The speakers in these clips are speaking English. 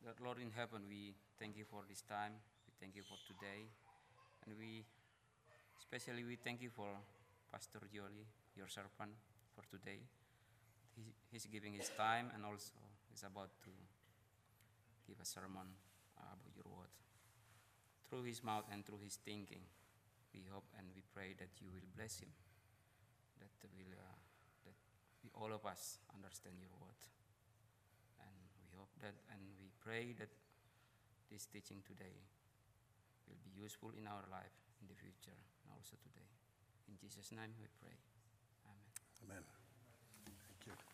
That Lord in heaven, we thank you for this time. We thank you for today. And we thank you for Pastor Jolly, your servant, for today. He's giving his time and also is about to give a sermon about your word. Through his mouth and through his thinking, we hope and we pray that you will bless him, that all of us understand your word. And we hope that and we pray that this teaching today will be useful in our life in the future and also today. In Jesus' name we pray. Amen. Amen. Thank you.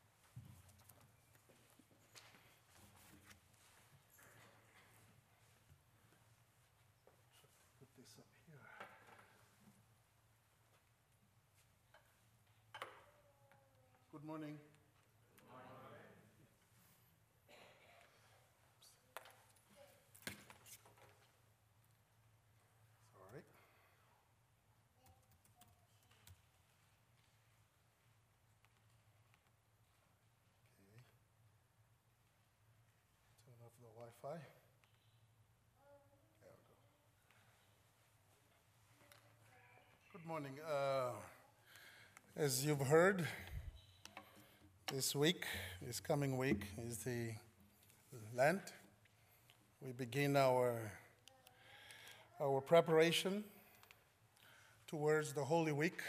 Put this up here. Good morning. Sorry. Okay. Turn off the Wi-Fi. There we go. Good morning. As you've heard, this coming week, is the Lent. We begin our preparation towards the Holy Week.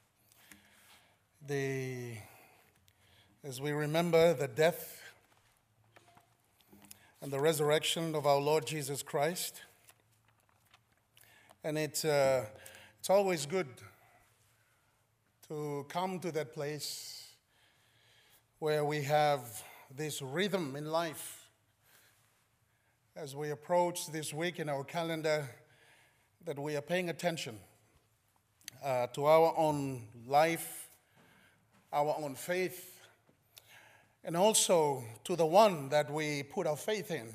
As we remember the death and the resurrection of our Lord Jesus Christ. And it's always good to come to that place where we have this rhythm in life as we approach this week in our calendar, that we are paying attention to our own life, our own faith, and also to the one that we put our faith in.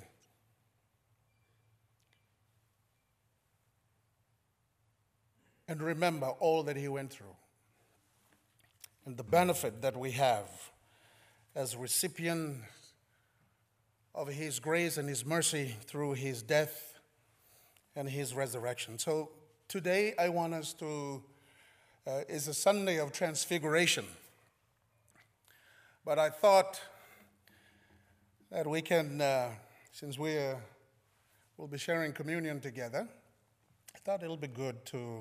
And remember all that he went through and the benefit that we have as recipient of his grace and his mercy through his death and his resurrection. So today I want us to, is a Sunday of Transfiguration. But I thought that we can, since we'll be sharing communion together, I thought it'll be good to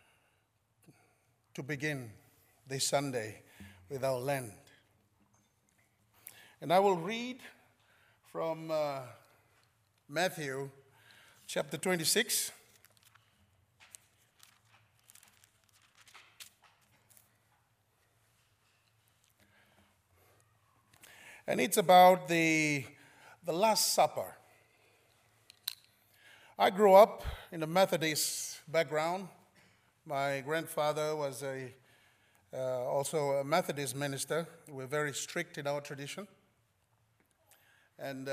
begin this Sunday with our Lent. And I will read from Matthew chapter 26. And it's about the Last Supper. I grew up in a Methodist background. My grandfather was also a Methodist minister. We're very strict in our tradition. And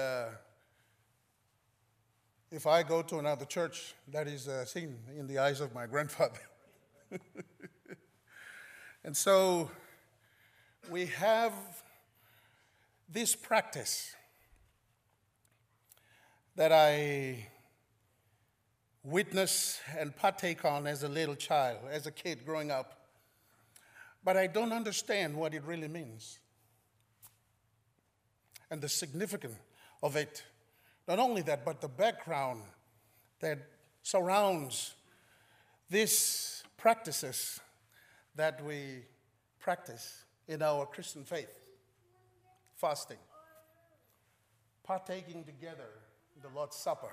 if I go to another church, that is a sin in the eyes of my grandfather. And so we have this practice that I witness and partake on as a little child, as a kid growing up. But I don't understand what it really means and the significance of it. Not only that, but the background that surrounds these practices that we practice in our Christian faith. Fasting, partaking together in the Lord's Supper,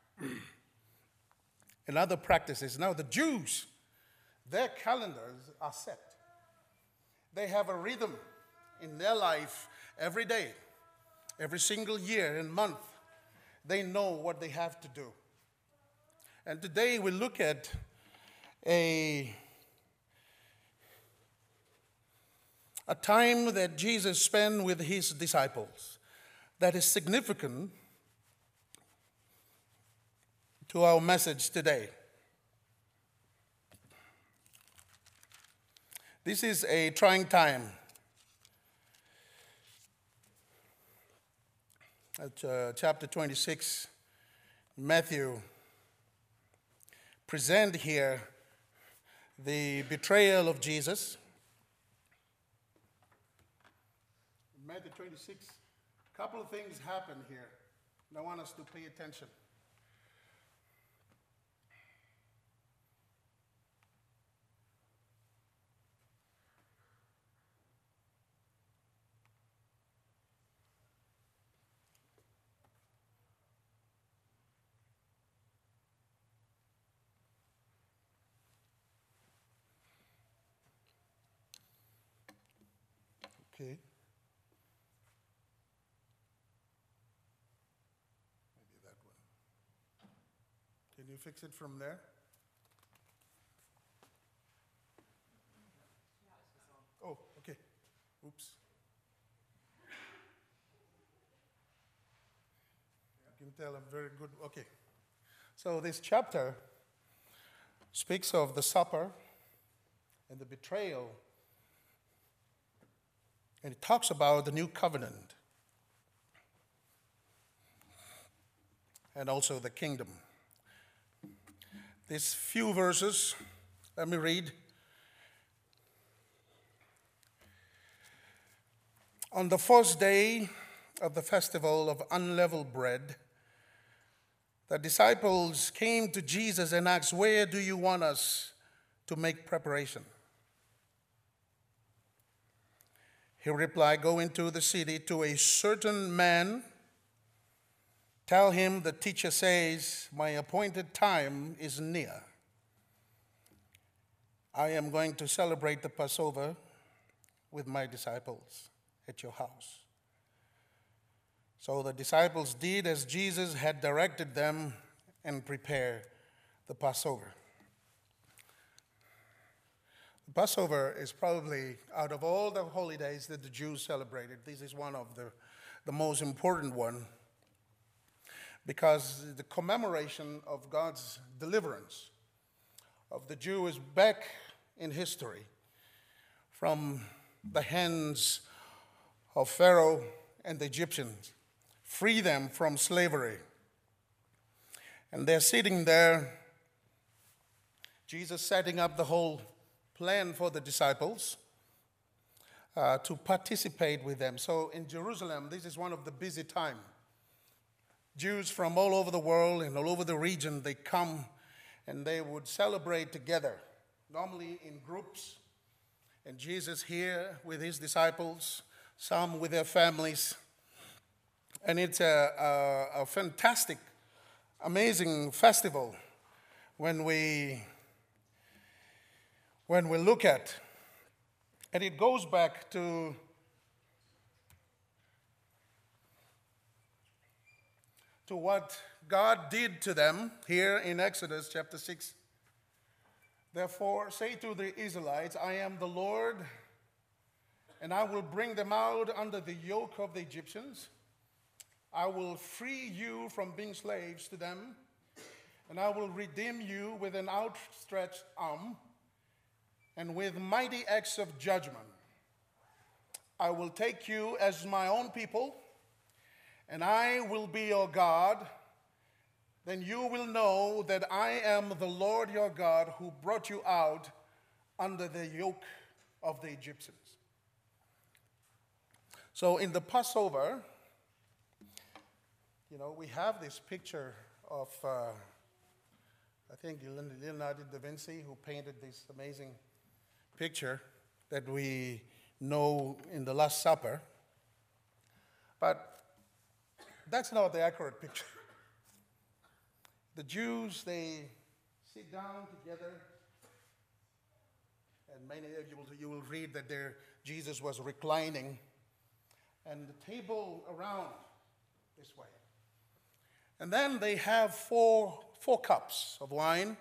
and other practices. Now the Jews, their calendars are set. They have a rhythm in their life every day, every single year and month. They know what they have to do. And today we look at a time that Jesus spent with his disciples that is significant to our message today. This is a trying time. at chapter 26, Matthew present here the betrayal of Jesus. In Matthew 26, a couple of things happen here, and I want us to pay attention. Okay. Maybe that one. Can you fix it from there? Oh, okay. Oops. You can tell I'm very good. Okay. So this chapter speaks of the supper and the betrayal. And it talks about the new covenant and also the kingdom. These few verses, let me read. On the first day of the festival of unleavened bread, the disciples came to Jesus and asked, "Where do you want us to make preparation?" He replied, "Go into the city to a certain man. Tell him the teacher says, my appointed time is near. I am going to celebrate the Passover with my disciples at your house." So the disciples did as Jesus had directed them and prepared the Passover. The Passover is probably, out of all the holidays that the Jews celebrated, this is one of the most important one, because the commemoration of God's deliverance of the Jews back in history from the hands of Pharaoh and the Egyptians, free them from slavery. And they're sitting there, Jesus setting up the whole plan for the disciples to participate with them. So in Jerusalem, this is one of the busy times. Jews from all over the world and all over the region, they come and they would celebrate together, normally in groups. And Jesus here with his disciples, some with their families. And it's a fantastic, amazing festival when we look at. And it goes back to what God did to them here in Exodus chapter 6. Therefore, say to the Israelites, I am the Lord, and I will bring them out under the yoke of the Egyptians. I will free you from being slaves to them, and I will redeem you with an outstretched arm and with mighty acts of judgment. I will take you as my own people, and I will be your God. Then you will know that I am the Lord your God who brought you out under the yoke of the Egyptians. So in the Passover, we have this picture of, I think, Leonardo da Vinci, who painted this amazing picture that we know in the Last Supper. But that's not the accurate picture. The Jews, they sit down together, and many of you will read that Jesus was reclining, and the table around this way. And then they have four cups of wine,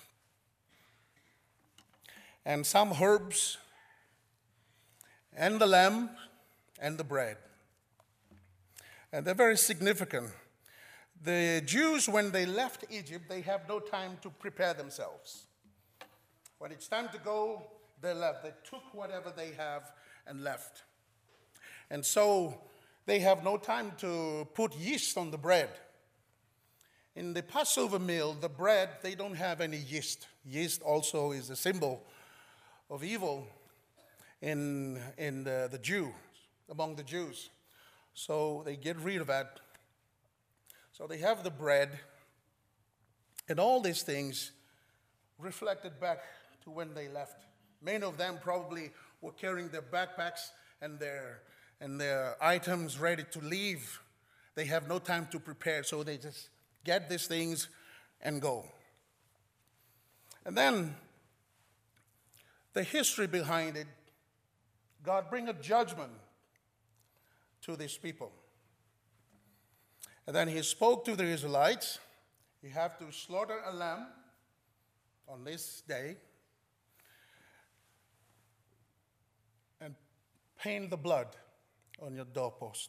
and some herbs, and the lamb, and the bread. And they're very significant. The Jews, when they left Egypt, they have no time to prepare themselves. When it's time to go, they left. They took whatever they have and left. And so they have no time to put yeast on the bread. In the Passover meal, the bread, they don't have any yeast. Yeast also is a symbol of evil in the Jew, among the Jews. So they get rid of that. So they have the bread, and all these things reflected back to when they left. Many of them probably were carrying their backpacks and their items ready to leave. They have no time to prepare, so they just get these things and go. And then the history behind it, God bring a judgment to these people. And then he spoke to the Israelites. You have to slaughter a lamb on this day and paint the blood on your doorpost.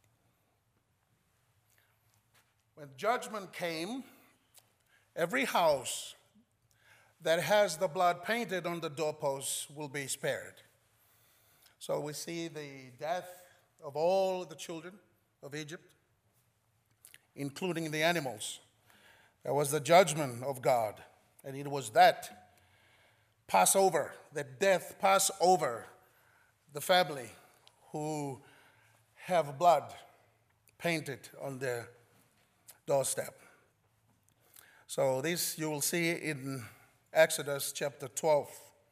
When judgment came, every house that has the blood painted on the doorpost will be spared. So we see the death of all the children of Egypt, including the animals. That was the judgment of God. And it was that Passover, that death passed over the family who have blood painted on their doorstep. So this you will see in Exodus chapter 12.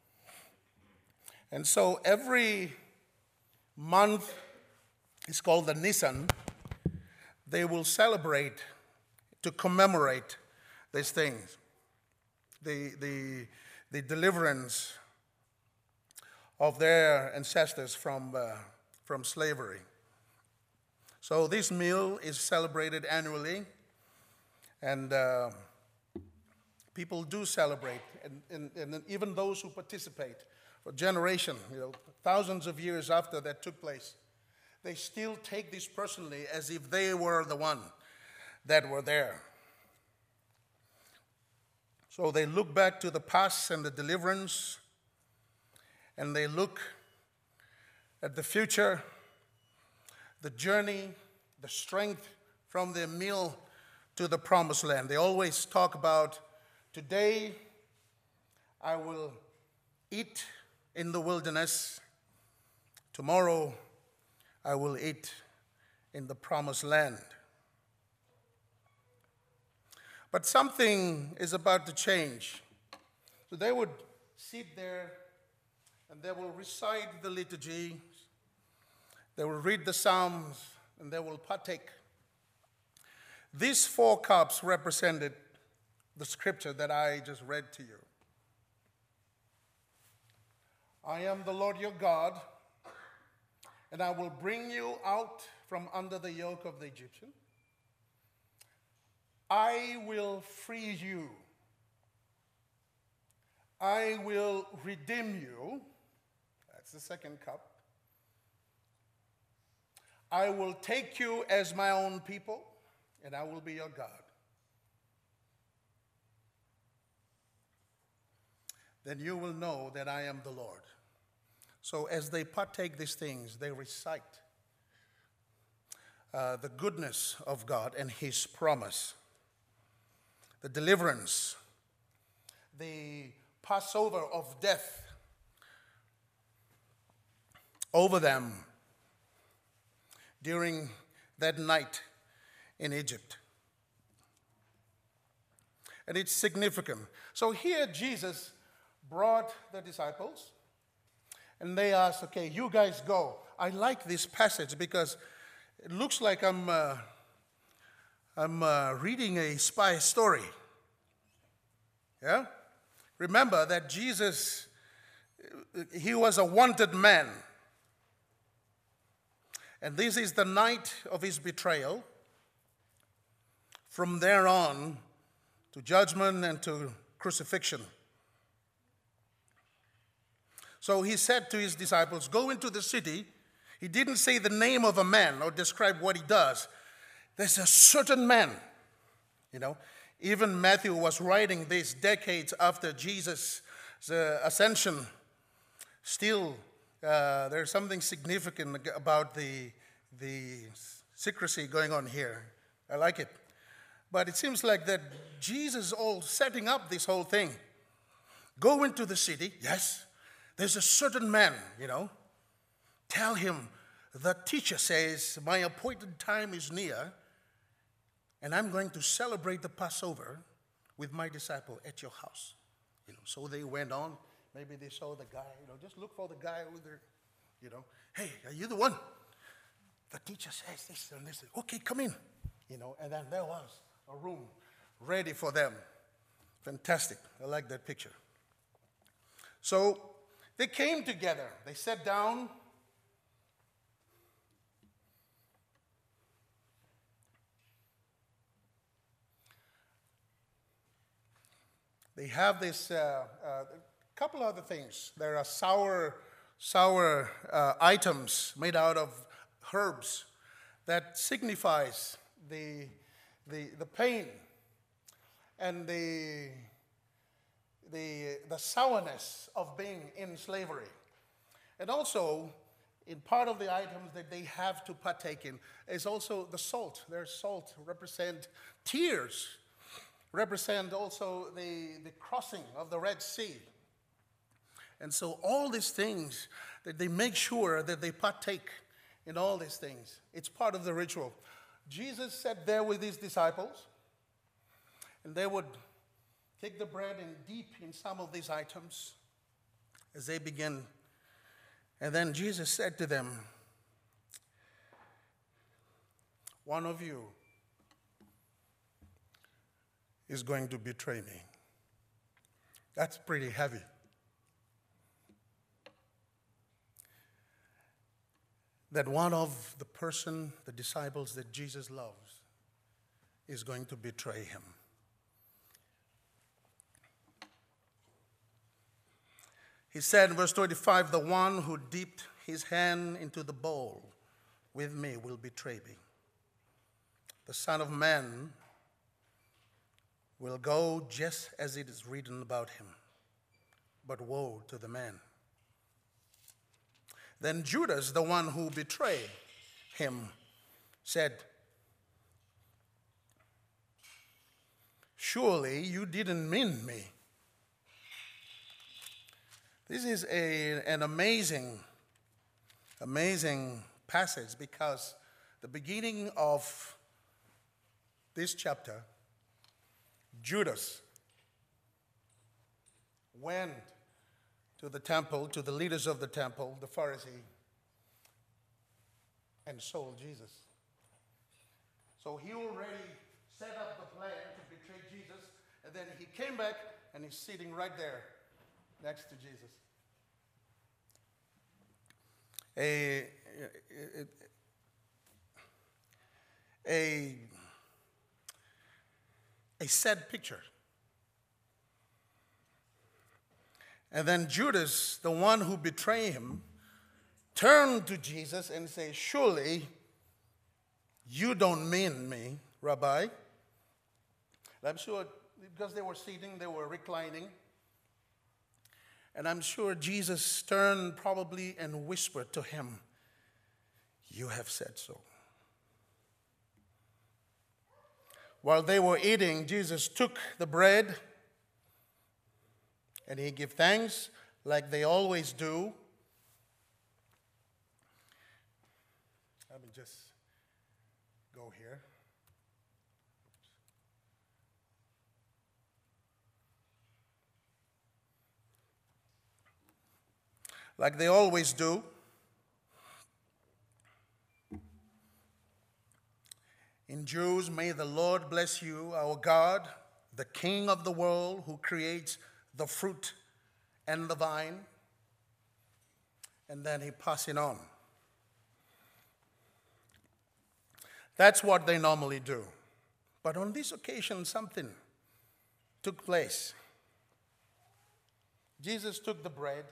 And so every month is called the Nisan. They will celebrate to commemorate these things, the deliverance of their ancestors from slavery. So this meal is celebrated annually, and people do celebrate, and even those who participate for generation, thousands of years after that took place, they still take this personally as if they were the one that were there. So they look back to the past and the deliverance, and they look at the future, the journey, the strength from the meal to the promised land. They always talk about, today I will eat in the wilderness, tomorrow I will eat in the promised land. But something is about to change. So they would sit there and they will recite the liturgy, they will read the Psalms, and they will partake. These 4 cups represented the scripture that I just read to you. I am the Lord your God, and I will bring you out from under the yoke of the Egyptian. I will free you. I will redeem you. That's the second cup. I will take you as my own people, and I will be your God. Then you will know that I am the Lord. So as they partake these things, they recite the goodness of God and his promise, the deliverance, the Passover of death over them during that night in Egypt. And it's significant. So here Jesus brought the disciples, and they asked, okay, you guys go. I like this passage because it looks like I'm reading a spy story. Yeah? Remember that Jesus, he was a wanted man. And this is the night of his betrayal. From there on to judgment and to crucifixion. So he said to his disciples, go into the city. He didn't say the name of a man or describe what he does. There's a certain man, Even Matthew was writing this decades after Jesus' ascension. Still, there's something significant about the the secrecy going on here. I like it. But it seems like that Jesus is all setting up this whole thing. Go into the city. Yes, there's a certain man, Tell him, the teacher says, my appointed time is near, and I'm going to celebrate the Passover with my disciple at your house. So they went on. Maybe they saw the guy, just look for the guy over there, Hey, are you the one? The teacher says this and this. Okay, come in. And then there was a room ready for them. Fantastic. I like that picture. So they came together. They sat down. They have this couple other things. There are sour items made out of herbs that signifies the pain and the sourness of being in slavery. And also, in part of the items that they have to partake in is also the salt. Their salt represent tears, represent also the crossing of the Red Sea. And so all these things, that they make sure that they partake in all these things. It's part of the ritual. Jesus sat there with his disciples, and they would take the bread and dip in some of these items as they begin. And then Jesus said to them, one of you is going to betray me. That's pretty heavy. That one of the disciples that Jesus loves, is going to betray him. He said in verse 25, the one who dipped his hand into the bowl with me will betray me. The Son of Man will go just as it is written about him. But woe to the man. Then Judas, the one who betrayed him, said, surely you didn't mean me. This is an amazing passage, because the beginning of this chapter, Judas went to the temple, to the leaders of the temple, the Pharisee, and sold Jesus. So he already set up the plan to betray Jesus, and then he came back and he's sitting right there next to Jesus. A sad picture. And then Judas, the one who betrayed him, turned to Jesus and said, surely you don't mean me, Rabbi. And I'm sure because they were sitting, they were reclining. And I'm sure Jesus turned probably and whispered to him, you have said so. While they were eating, Jesus took the bread and he gave thanks like they always do. Let me just go here. Like they always do. In Jews, may the Lord bless you, our God, the King of the world, who creates the fruit and the vine. And then he passes it on. That's what they normally do. But on this occasion, something took place. Jesus took the bread.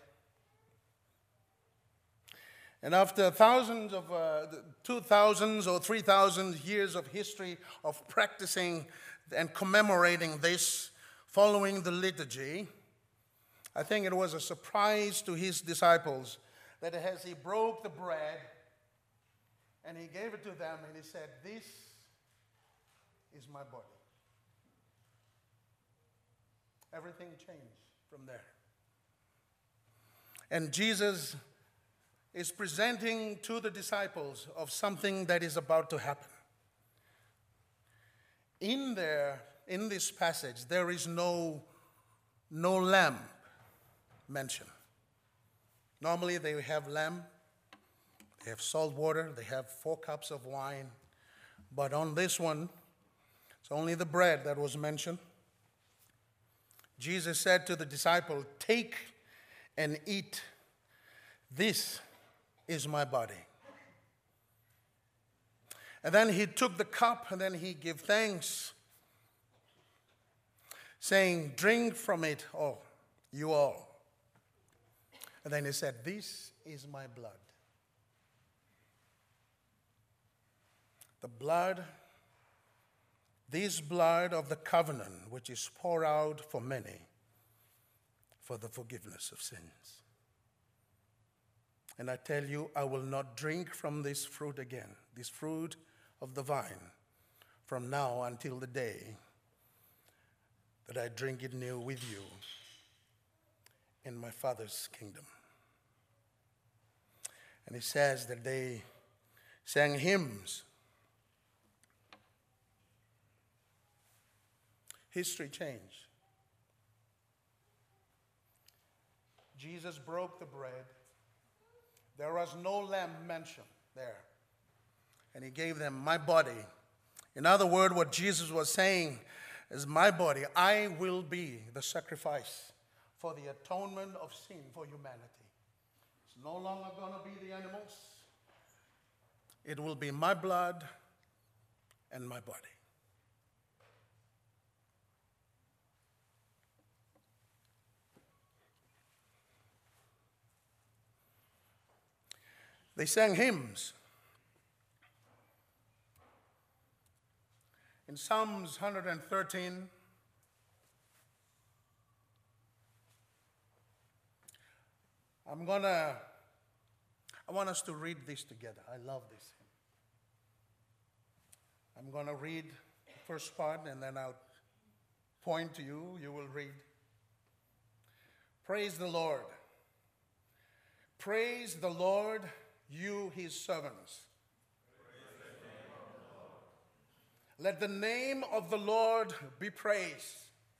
And after 2,000 or 3,000 years of history of practicing and commemorating this, following the liturgy, I think it was a surprise to his disciples that as he broke the bread, And he gave it to them and he said, "This is my body." Everything changed from there. And Jesus is presenting to the disciples of something that is about to happen. In this passage, there is no lamb mentioned. Normally they have lamb, they have salt water, they have 4 cups of wine. But on this one, it's only the bread that was mentioned. Jesus said to the disciple, "Take and eat. This is my body." And then he took the cup and then he gave thanks, saying, "Drink from it, all, you all." And then he said, "This is my blood." The blood, this blood of the covenant, which is poured out for many for the forgiveness of sins. And I tell you, I will not drink from this fruit again, this fruit of the vine, from now until the day that I drink it new with you in my Father's kingdom. And he says that they sang hymns. History changed. Jesus broke the bread. There was no lamb mentioned there. And he gave them my body. In other words, what Jesus was saying is, my body, I will be the sacrifice for the atonement of sin for humanity. It's no longer going to be the animals. It will be my blood and my body. They sang hymns. In Psalms 113, I want us to read this together. I love this hymn. I'm going to read the first part and then I'll point to you. You will read. Praise the Lord. Praise the Lord, you his servants. Let the name of the Lord be praised.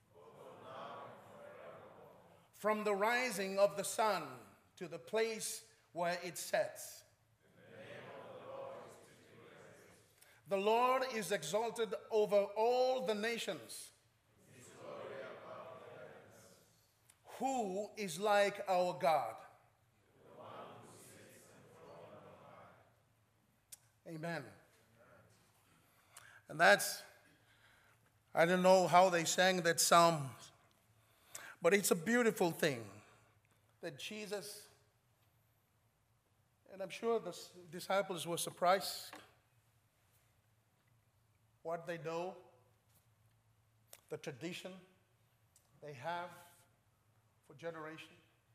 From the rising of the sun to the place where it sets. The Lord is exalted over all the nations. Who is like our God? Amen. And I don't know how they sang that psalm, but it's a beautiful thing that Jesus, and I'm sure the disciples were surprised what they know, the tradition they have for generations.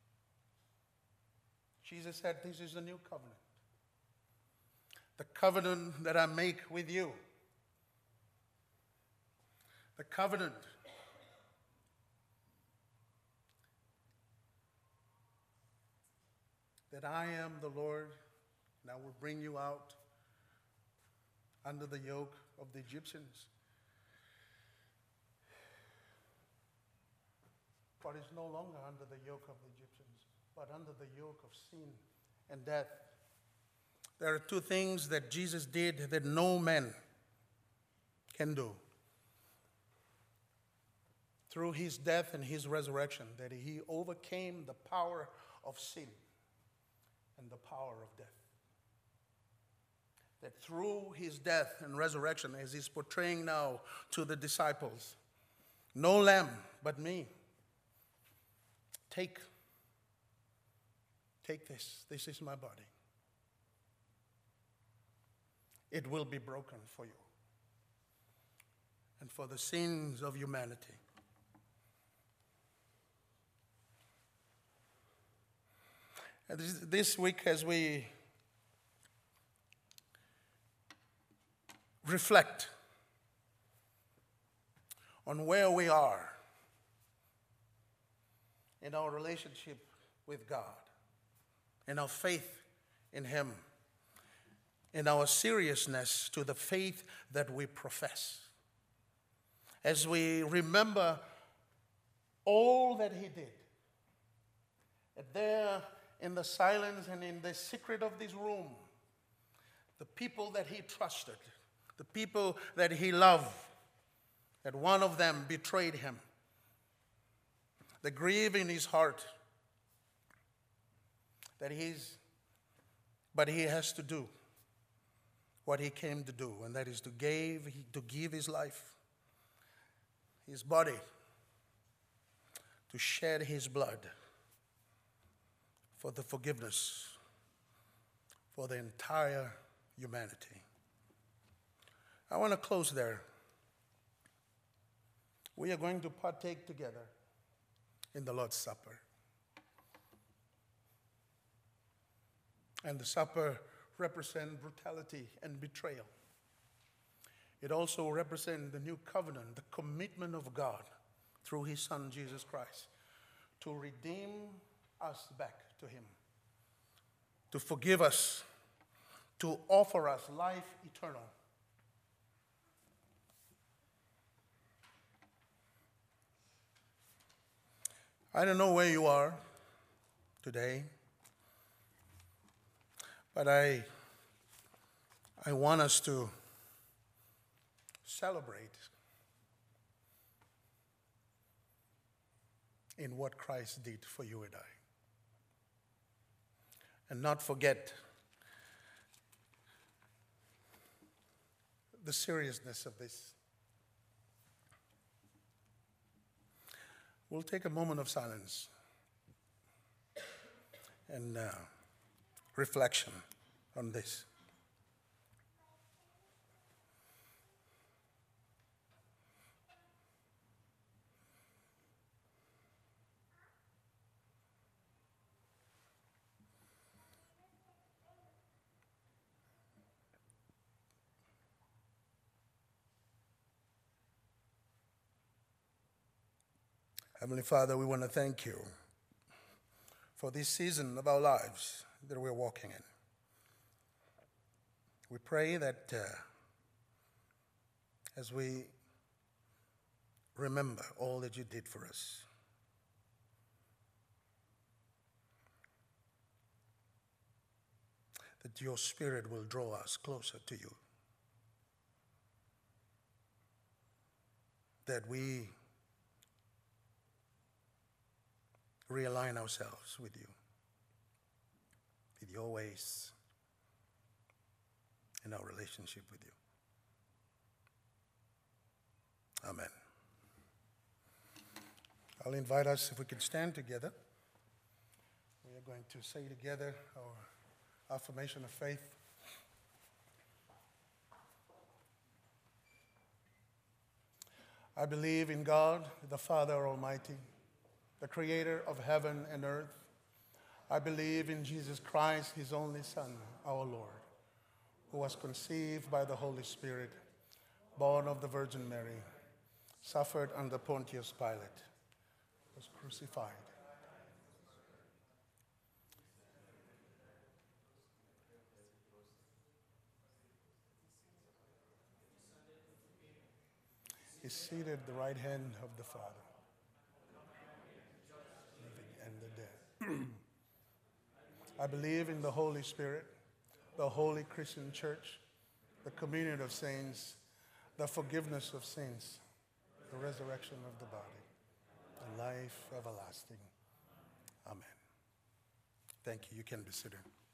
Jesus said, "This is the new covenant. The covenant that I make with you. The covenant that I am the Lord, and I will bring you out under the yoke of the Egyptians. But it's no longer under the yoke of the Egyptians, but under the yoke of sin and death." There are 2 things that Jesus did that no man can do. Through his death and his resurrection, that he overcame the power of sin and the power of death. That through his death and resurrection, as he's portraying now to the disciples, no lamb but me. Take this. This is my body. It will be broken for you and for the sins of humanity. And this week, as we reflect on where we are in our relationship with God, in our faith in Him, in our seriousness to the faith that we profess. As we remember all that He did, and there in the silence and in the secret of this room, the people that He trusted, the people that He loved, that one of them betrayed Him, the grief in His heart that but He has to do what He came to do, and that is to give His life, His body, to shed His blood for the forgiveness for the entire humanity. I want to close there. We are going to partake together in the Lord's Supper. And the supper represents brutality and betrayal. It also represents the new covenant, the commitment of God through His Son, Jesus Christ, to redeem us back to Him, to forgive us, to offer us life eternal. I don't know where you are today, but I want us to celebrate in what Christ did for you and I. And not forget the seriousness of this. We'll take a moment of silence and reflection on this. Heavenly Father, we want to thank You for this season of our lives that we're walking in. We pray that as we remember all that You did for us, that Your Spirit will draw us closer to You, that we realign ourselves with You, with Your ways in our relationship with You. Amen. I'll invite us, if we can stand together. We are going to say together our affirmation of faith. I believe in God, the Father Almighty, the creator of heaven and earth. I believe in Jesus Christ, His only Son, our Lord, who was conceived by the Holy Spirit, born of the Virgin Mary, suffered under Pontius Pilate, was crucified. He's seated at the right hand of the Father, and the dead. I believe in the Holy Spirit, the holy Christian church, the communion of saints, the forgiveness of sins, the resurrection of the body, and life everlasting. Amen. Thank you. You can be seated.